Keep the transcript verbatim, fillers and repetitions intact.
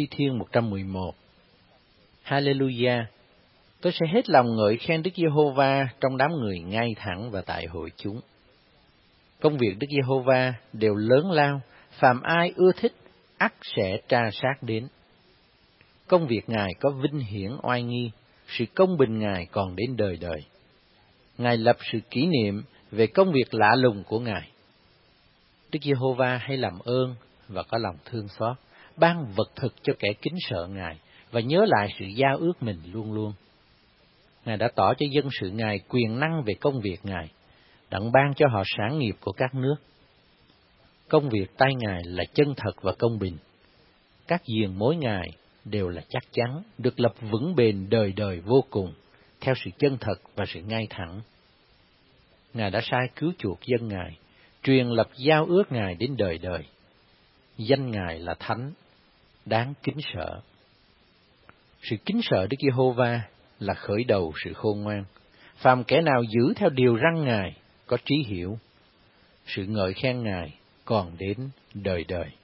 Thi Thiên một trăm mười một. Hallelujah! Tôi sẽ hết lòng ngợi khen Đức Giê-hô-va trong đám người ngay thẳng và tại hội chúng. Công việc Đức Giê-hô-va đều lớn lao, phàm ai ưa thích, ắt sẽ tra sát đến. Công việc Ngài có vinh hiển oai nghi, sự công bình Ngài còn đến đời đời. Ngài lập sự kỷ niệm về công việc lạ lùng của Ngài. Đức Giê-hô-va hay làm ơn và có lòng thương xót, ban vật thực cho kẻ kính sợ Ngài và nhớ lại sự giao ước mình luôn luôn. Ngài đã tỏ cho dân sự Ngài quyền năng về công việc Ngài, đặng ban cho họ sản nghiệp của các nước. Công việc tay Ngài là chân thật và công bình. Các giềng mối Ngài đều là chắc chắn, được lập vững bền đời đời vô cùng, theo sự chân thật và sự ngay thẳng. Ngài đã sai cứu chuộc dân Ngài, truyền lập giao ước Ngài đến đời đời. Danh Ngài là thánh, đáng kính sợ. Sự kính sợ Đức Giê-hô-va là khởi đầu sự khôn ngoan. Phàm kẻ nào giữ theo điều răn Ngài có trí hiểu. Sự ngợi khen Ngài còn đến đời đời.